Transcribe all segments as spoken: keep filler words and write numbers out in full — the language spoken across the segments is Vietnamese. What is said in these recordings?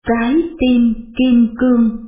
Trái tim kim cương.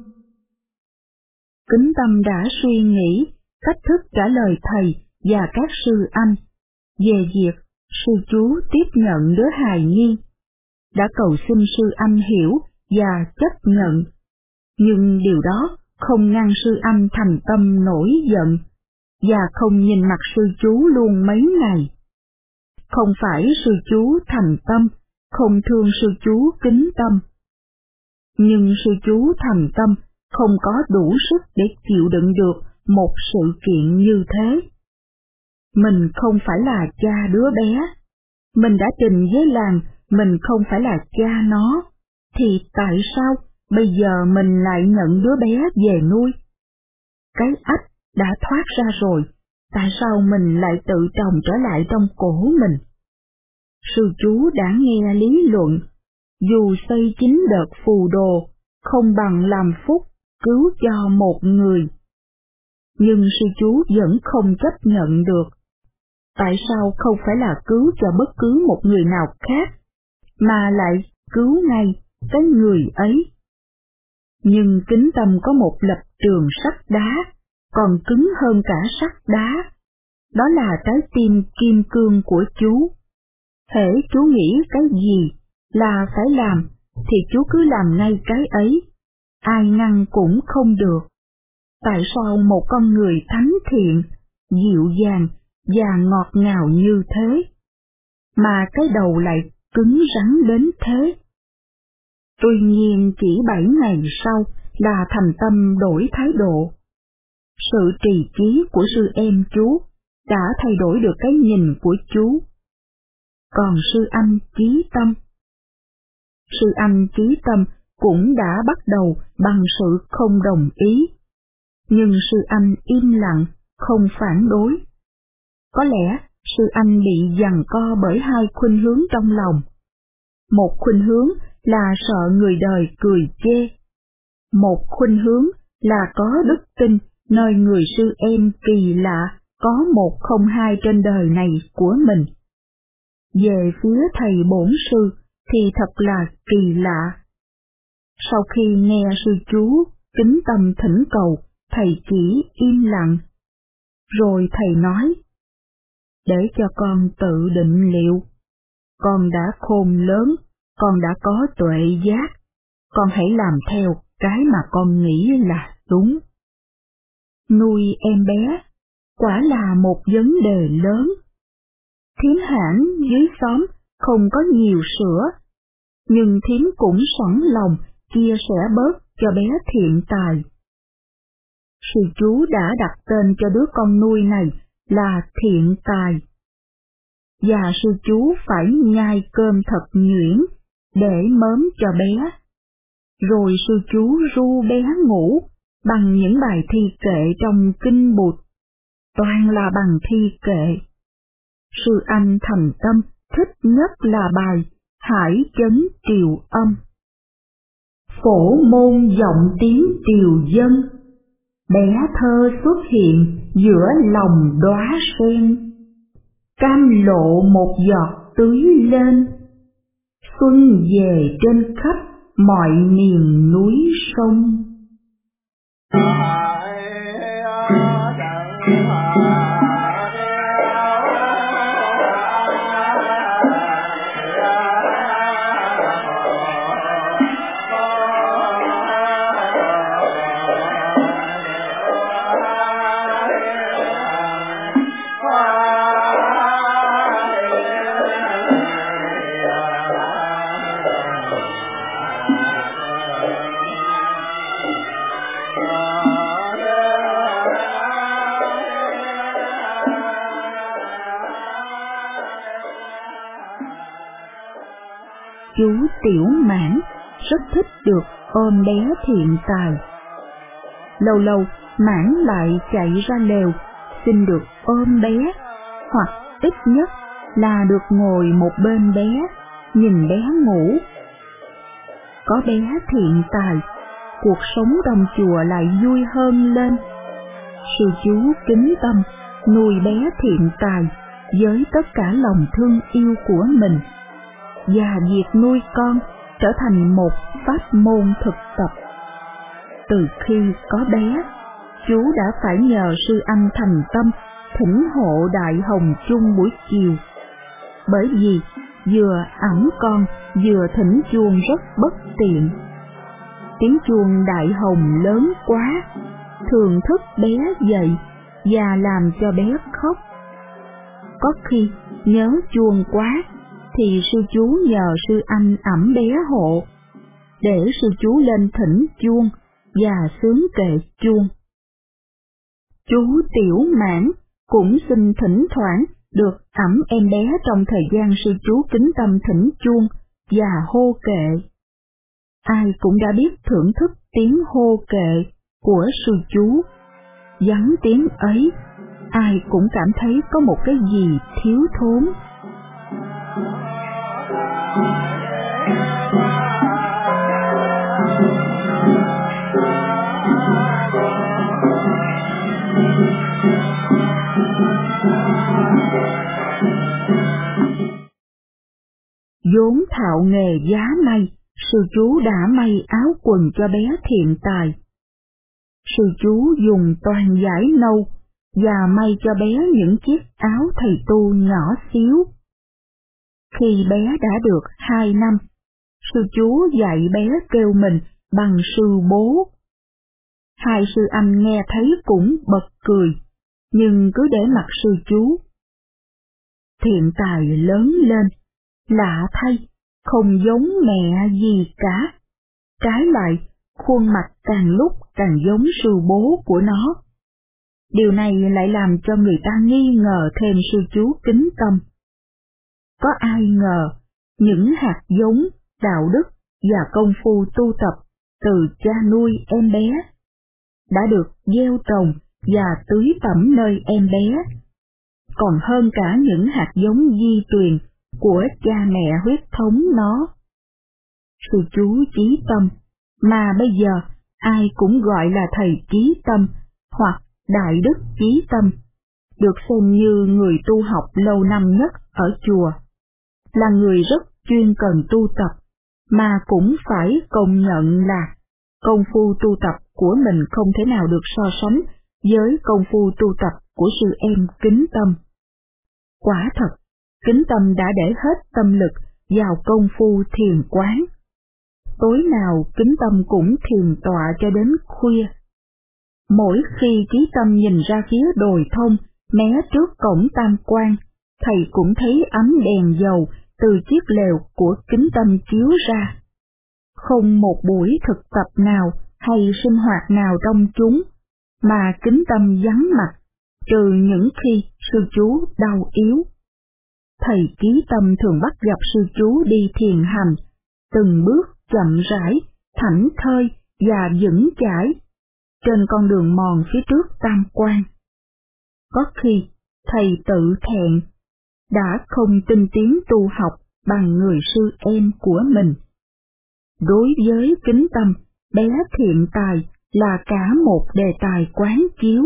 Kính Tâm đã suy nghĩ cách thức trả lời thầy và các sư anh về việc sư chú tiếp nhận đứa hài nhi, đã cầu xin sư anh hiểu và chấp nhận, nhưng điều đó không ngăn sư anh thành tâm nổi giận và không nhìn mặt sư chú luôn mấy ngày. Không phải sư chú thành tâm, không thương sư chú Kính Tâm, nhưng sư chú thành tâm không có đủ sức để chịu đựng được một sự kiện như thế. Mình không phải là cha đứa bé, mình đã trình với làng mình không phải là cha nó, thì tại sao bây giờ mình lại nhận đứa bé về nuôi? Cái ách đã thoát ra rồi, tại sao mình lại tự trồng trở lại trong cổ mình? Sư chú đã nghe lý luận, dù xây chín đợt phù đồ, không bằng làm phúc cứu cho một người. Nhưng sư chú vẫn không chấp nhận được. Tại sao không phải là cứu cho bất cứ một người nào khác, mà lại cứu ngay cái người ấy? Nhưng Kính Tâm có một lập trường sắt đá, còn cứng hơn cả sắt đá. Đó là trái tim kim cương của chú. Hễ chú nghĩ cái gì là phải làm, thì chú cứ làm ngay cái ấy, ai ngăn cũng không được. Tại sao một con người thánh thiện, dịu dàng và ngọt ngào như thế, mà cái đầu lại cứng rắn đến thế? Tuy nhiên chỉ bảy ngày sau là thành tâm đổi thái độ. Sự trì trí của sư em chú đã thay đổi được cái nhìn của chú. Còn sư anh Chí Tâm, sư anh Chí Tâm cũng đã bắt đầu bằng sự không đồng ý, nhưng sư anh im lặng, không phản đối. Có lẽ sư anh bị giằng co bởi hai khuynh hướng trong lòng. Một khuynh hướng là sợ người đời cười chê, một khuynh hướng là có đức tin nơi người sư em kỳ lạ có một không hai trên đời này của mình. Về phía thầy bổn sư thì thật là kỳ lạ. Sau khi nghe sư chú Kính Tâm thỉnh cầu, thầy chỉ im lặng. Rồi thầy nói, để cho con tự định liệu. Con đã khôn lớn, con đã có tuệ giác, con hãy làm theo cái mà con nghĩ là đúng. Nuôi em bé quả là một vấn đề lớn. Thím Hãn dưới xóm không có nhiều sữa, nhưng thím cũng sẵn lòng chia sẻ bớt cho bé thiện tài. Sư chú đã đặt tên cho đứa con nuôi này là Thiện Tài. Và sư chú phải nhai cơm thật nhuyễn để mớm cho bé. Rồi sư chú ru bé ngủ bằng những bài thi kệ trong kinh Bụt, toàn là bằng thi kệ. Sư anh thành tâm thích nhất là bài Hải Chấn Triều Âm. Phổ môn giọng tiếng triều dân, bé thơ xuất hiện giữa lòng đóa sen. Cam lộ một giọt tưới lên, xuân về trên khắp mọi miền núi sông. Chú Tiểu Mãn rất thích được ôm bé Thiện Tài. Lâu lâu Mãn lại chạy ra lều xin được ôm bé, hoặc ít nhất là được ngồi một bên bé, nhìn bé ngủ. Có bé Thiện Tài, cuộc sống trong chùa lại vui hơn lên. Sư chú Kính Tâm nuôi bé Thiện Tài với tất cả lòng thương yêu của mình. Và việc nuôi con trở thành một pháp môn thực tập. Từ khi có bé, chú đã phải nhờ sư anh thành tâm thỉnh hộ Đại Hồng Chung buổi chiều, bởi vì vừa ẵm con vừa thỉnh chuông rất bất tiện. Tiếng chuông Đại Hồng lớn quá, thường thức bé dậy và làm cho bé khóc. Có khi nhớ chuông quá thì sư chú nhờ sư anh ẵm bé hộ, để sư chú lên thỉnh chuông và xướng kệ chuông. Chú Tiểu Mãn cũng xin thỉnh thoảng được ẵm em bé trong thời gian sư chú kính tâm thỉnh chuông và hô kệ. Ai cũng đã biết thưởng thức tiếng hô kệ của sư chú. Vắng tiếng ấy, ai cũng cảm thấy có một cái gì thiếu thốn. Vốn thạo nghề giá may, sư chú đã may áo quần cho bé Thiện Tài. Sư chú dùng toàn vải nâu và may cho bé những chiếc áo thầy tu nhỏ xíu. Khi bé đã được hai năm, sư chú dạy bé kêu mình bằng sư bố. Hai sư anh nghe thấy cũng bật cười, nhưng cứ để mặc sư chú. Thiện Tài lớn lên, lạ thay, không giống mẹ gì cả. Trái lại, khuôn mặt càng lúc càng giống sư bố của nó. Điều này lại làm cho người ta nghi ngờ thêm sư chú kính tâm. Có ai ngờ những hạt giống, đạo đức và công phu tu tập từ cha nuôi em bé đã được gieo trồng và tưới tẩm nơi em bé, còn hơn cả những hạt giống di truyền của cha mẹ huyết thống nó. Sư chú Chí Tâm, mà bây giờ ai cũng gọi là thầy Chí Tâm hoặc Đại Đức Chí Tâm, được xem như người tu học lâu năm nhất ở chùa, là người rất chuyên cần tu tập, mà cũng phải công nhận là công phu tu tập của mình không thể nào được so sánh với công phu tu tập của sư em Kính Tâm. Quả thật, Kính Tâm đã để hết tâm lực vào công phu thiền quán. Tối nào Kính Tâm cũng thiền tọa cho đến khuya. Mỗi khi Chí Tâm nhìn ra phía đồi thông, mé trước cổng Tam Quan, thầy cũng thấy ánh đèn dầu từ chiếc lều của Kính Tâm chiếu ra. Không một buổi thực tập nào hay sinh hoạt nào trong chúng, mà Kính Tâm vắng mặt, trừ những khi sư chú đau yếu. Thầy Chí Tâm thường bắt gặp sư chú đi thiền hành, từng bước chậm rãi, thảnh thơi và vững chãi, trên con đường mòn phía trước Tam Quan. Có khi, thầy tự thẹn, đã không tinh tiến tu học bằng người sư em của mình. Đối với Kính Tâm, bé Thiện Tài là cả một đề tài quán chiếu.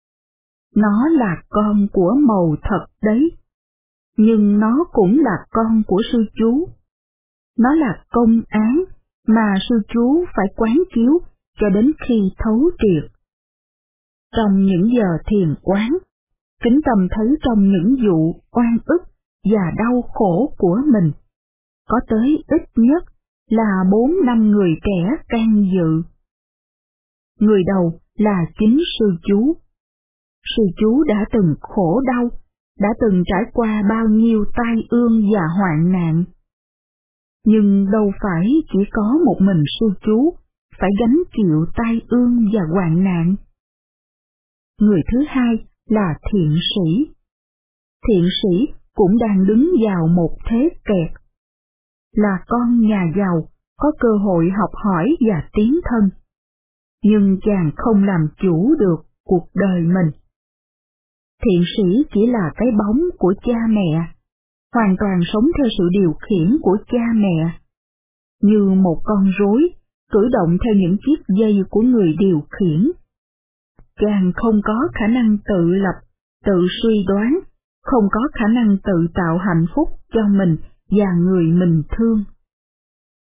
Nó là con của mầu thật đấy, nhưng nó cũng là con của sư chú. Nó là công án mà sư chú phải quán chiếu cho đến khi thấu triệt. Trong những giờ thiền quán, Kính Tâm thấy trong những vụ oan ức và đau khổ của mình, có tới ít nhất là bốn năm người trẻ can dự. Người đầu là chính sư chú. Sư chú đã từng khổ đau, đã từng trải qua bao nhiêu tai ương và hoạn nạn. Nhưng đâu phải chỉ có một mình sư chú phải gánh chịu tai ương và hoạn nạn. Người thứ hai là thiện sĩ. Thiện sĩ cũng đang đứng vào một thế kẹt. Là con nhà giàu, có cơ hội học hỏi và tiến thân. Nhưng chàng không làm chủ được cuộc đời mình. Thiện sĩ chỉ là cái bóng của cha mẹ, hoàn toàn sống theo sự điều khiển của cha mẹ. Như một con rối, cử động theo những chiếc dây của người điều khiển. Chàng không có khả năng tự lập, tự suy đoán, không có khả năng tự tạo hạnh phúc cho mình và người mình thương.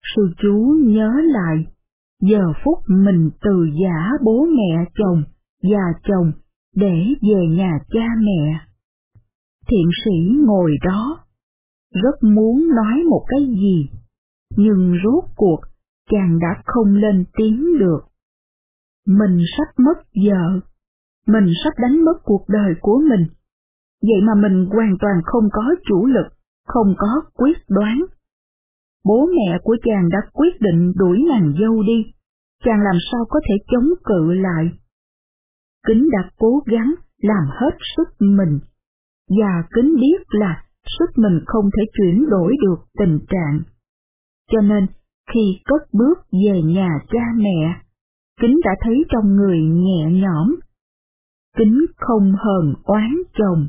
Sư chú nhớ lại, giờ phút mình từ giã bố mẹ chồng và chồng để về nhà cha mẹ. Thiện sĩ ngồi đó, rất muốn nói một cái gì, nhưng rốt cuộc chàng đã không lên tiếng được. Mình sắp mất vợ, mình sắp đánh mất cuộc đời của mình, vậy mà mình hoàn toàn không có chủ lực, không có quyết đoán. Bố mẹ của chàng đã quyết định đuổi nàng dâu đi, chàng làm sao có thể chống cự lại. Kính đã cố gắng làm hết sức mình, và Kính biết là sức mình không thể chuyển đổi được tình trạng. Cho nên, khi cất bước về nhà cha mẹ, Kính đã thấy trong người nhẹ nhõm. Kính không hờn oán chồng.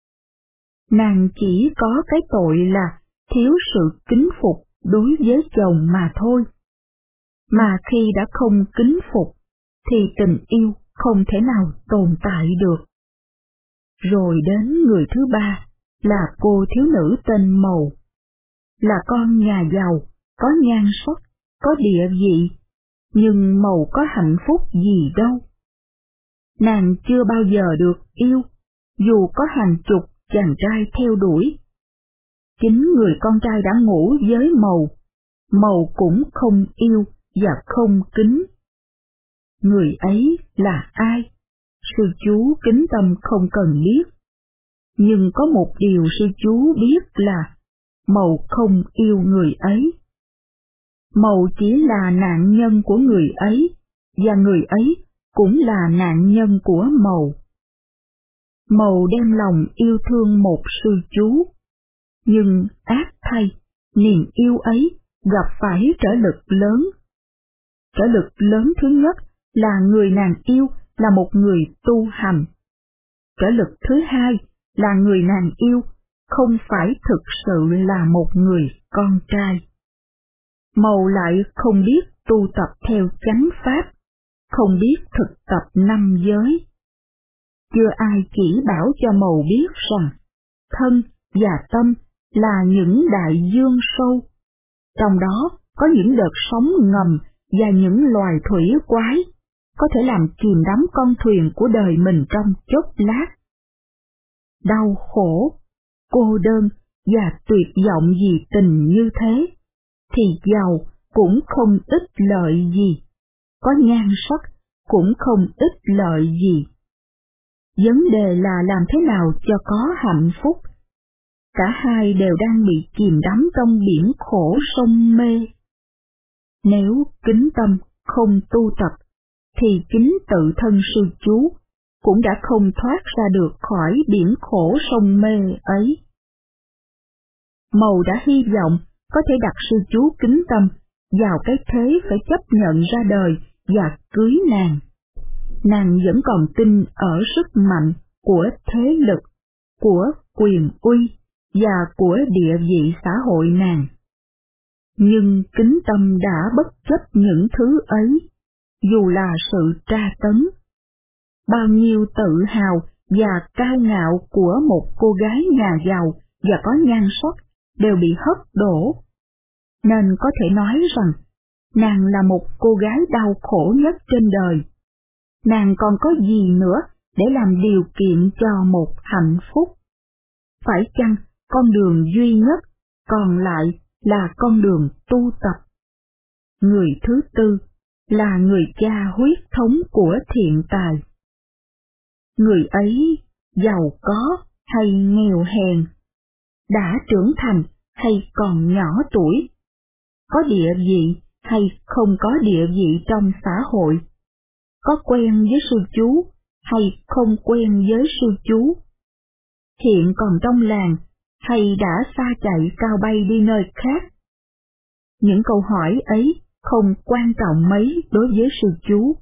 Nàng chỉ có cái tội là thiếu sự kính phục đối với chồng mà thôi. Mà khi đã không kính phục, thì tình yêu không thể nào tồn tại được. Rồi đến người thứ ba, là cô thiếu nữ tên Mầu. Là con nhà giàu, có nhan sắc, có địa vị, nhưng Mầu có hạnh phúc gì đâu. Nàng chưa bao giờ được yêu, dù có hàng chục chàng trai theo đuổi. Chính người con trai đã ngủ với Mầu, Mầu cũng không yêu và không kính. Người ấy là ai? Sư chú Kính Tâm không cần biết. Nhưng có một điều sư chú biết là Mầu không yêu người ấy. Mầu chỉ là nạn nhân của người ấy, và người ấy cũng là nạn nhân của Mầu. Mầu đem lòng yêu thương một sư chú, nhưng ác thay, niềm yêu ấy gặp phải trở lực lớn. Trở lực lớn thứ nhất là người nàng yêu là một người tu hành. Trở lực thứ hai là người nàng yêu không phải thực sự là một người con trai. Mầu lại không biết tu tập theo chánh pháp, không biết thực tập năm giới. Chưa ai chỉ bảo cho Mầu biết rằng thân và tâm là những đại dương sâu. Trong đó có những đợt sóng ngầm và những loài thủy quái, có thể làm chìm đắm con thuyền của đời mình trong chốc lát. Đau khổ, cô đơn và tuyệt vọng vì tình như thế, thì giàu cũng không ích lợi gì, có nhan sắc cũng không ích lợi gì. Vấn đề là làm thế nào cho có hạnh phúc. Cả hai đều đang bị chìm đắm trong biển khổ sông mê. Nếu Kính Tâm không tu tập, thì chính tự thân sư chú cũng đã không thoát ra được khỏi biển khổ sông mê ấy. Mầu đã hy vọng có thể đặt sư chú Kính Tâm vào cái thế phải chấp nhận ra đời và cưới nàng. Nàng vẫn còn tin ở sức mạnh của thế lực, của quyền uy và của địa vị xã hội nàng. Nhưng Kính Tâm đã bất chấp những thứ ấy, dù là sự tra tấn. Bao nhiêu tự hào và cao ngạo của một cô gái nhà giàu và có nhan sắc đều bị hất đổ. Nên có thể nói rằng, nàng là một cô gái đau khổ nhất trên đời. Nàng còn có gì nữa để làm điều kiện cho một hạnh phúc? Phải chăng con đường duy nhất còn lại là con đường tu tập? Người thứ tư là người cha huyết thống của thiện tài. Người ấy giàu có hay nghèo hèn, đã trưởng thành hay còn nhỏ tuổi, có địa vị hay không có địa vị trong xã hội, có quen với sư chú hay không quen với sư chú, hiện còn trong làng hay đã xa chạy cao bay đi nơi khác. Những câu hỏi ấy không quan trọng mấy đối với sư chú.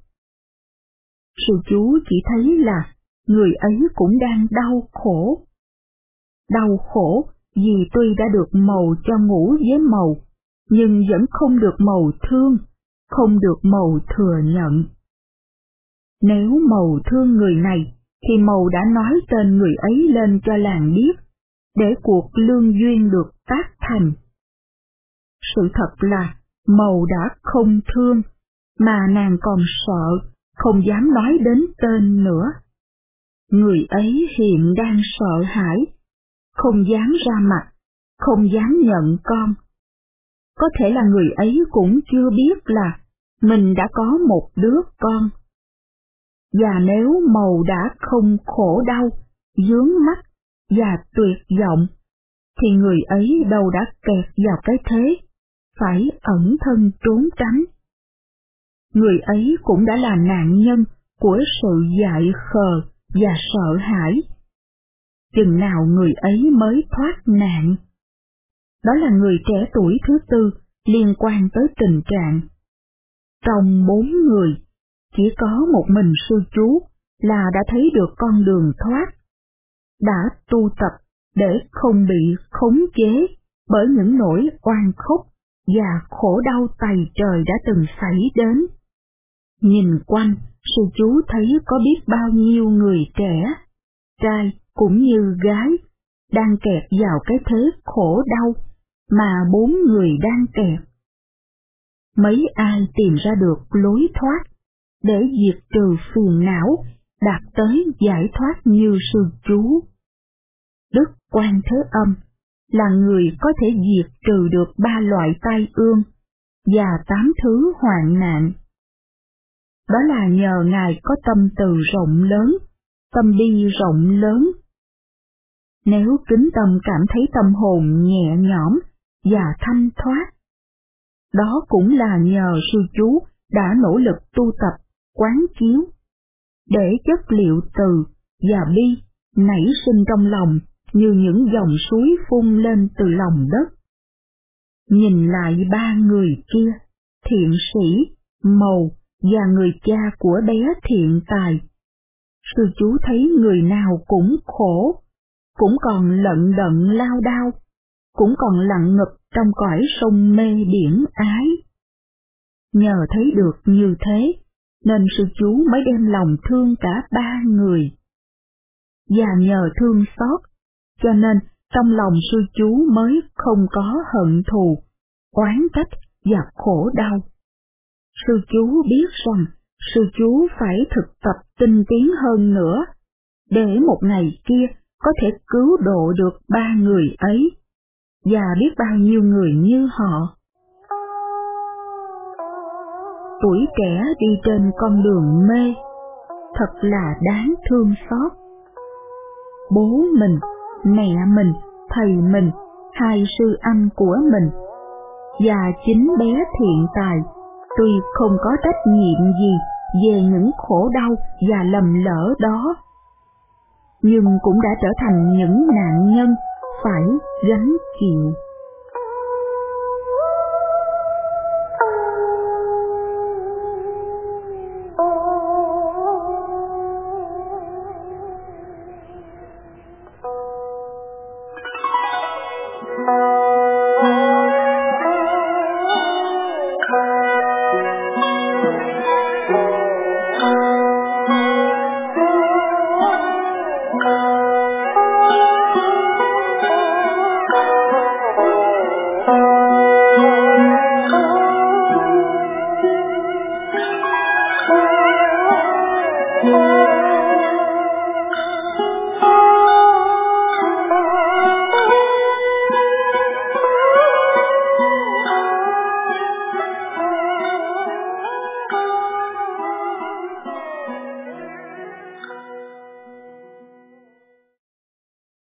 Sư chú chỉ thấy là người ấy cũng đang đau khổ. Đau khổ vì tuy đã được Mầu cho ngủ với Mầu, nhưng vẫn không được Mầu thương, không được Mầu thừa nhận. Nếu Mầu thương người này, thì Mầu đã nói tên người ấy lên cho làng biết, để cuộc lương duyên được tác thành. Sự thật là, Mầu đã không thương, mà nàng còn sợ, không dám nói đến tên nữa. Người ấy hiện đang sợ hãi, không dám ra mặt, không dám nhận con. Có thể là người ấy cũng chưa biết là mình đã có một đứa con. Và nếu Mầu đã không khổ đau, dướng mắt và tuyệt vọng, thì người ấy đâu đã kẹt vào cái thế, phải ẩn thân trốn tránh. Người ấy cũng đã là nạn nhân của sự dại khờ và sợ hãi. Chừng nào người ấy mới thoát nạn? Đó là người trẻ tuổi thứ tư liên quan tới tình trạng. Trong bốn người, chỉ có một mình sư chú là đã thấy được con đường thoát, đã tu tập để không bị khống chế bởi những nỗi oan khúc và khổ đau tày trời đã từng xảy đến. Nhìn quanh, sư chú thấy có biết bao nhiêu người trẻ, trai cũng như gái, đang kẹt vào cái thế khổ đau mà bốn người đang kẹt. Mấy ai tìm ra được lối thoát để diệt trừ phiền não, đạt tới giải thoát như sư chú? Đức Quan Thế Âm là người có thể diệt trừ được ba loại tai ương và tám thứ hoạn nạn. Đó là nhờ Ngài có tâm từ rộng lớn, tâm bi rộng lớn. Nếu kính tâm cảm thấy tâm hồn nhẹ nhõm và thanh thoát, đó cũng là nhờ sư chú đã nỗ lực tu tập, quán chiếu, để chất liệu từ và bi nảy sinh trong lòng như những dòng suối phun lên từ lòng đất. Nhìn lại ba người kia, thiện sĩ, Mầu và người cha của bé Thiện Tài, sư chú thấy người nào cũng khổ, cũng còn lận đận lao đao, cũng còn lặn ngập trong cõi sông mê biển ái. Nhờ thấy được như thế, nên sư chú mới đem lòng thương cả ba người. Và nhờ thương xót, cho nên trong lòng sư chú mới không có hận thù, oán trách và khổ đau. Sư chú biết rằng sư chú phải thực tập tinh tiến hơn nữa, để một ngày kia có thể cứu độ được ba người ấy, và biết bao nhiêu người như họ. Tuổi trẻ đi trên con đường mê, thật là đáng thương xót. Bố mình, mẹ mình, thầy mình, hai sư anh của mình, và chính bé Thiện Tài, tuy không có trách nhiệm gì về những khổ đau và lầm lỡ đó, nhưng cũng đã trở thành những nạn nhân phải gánh chịu.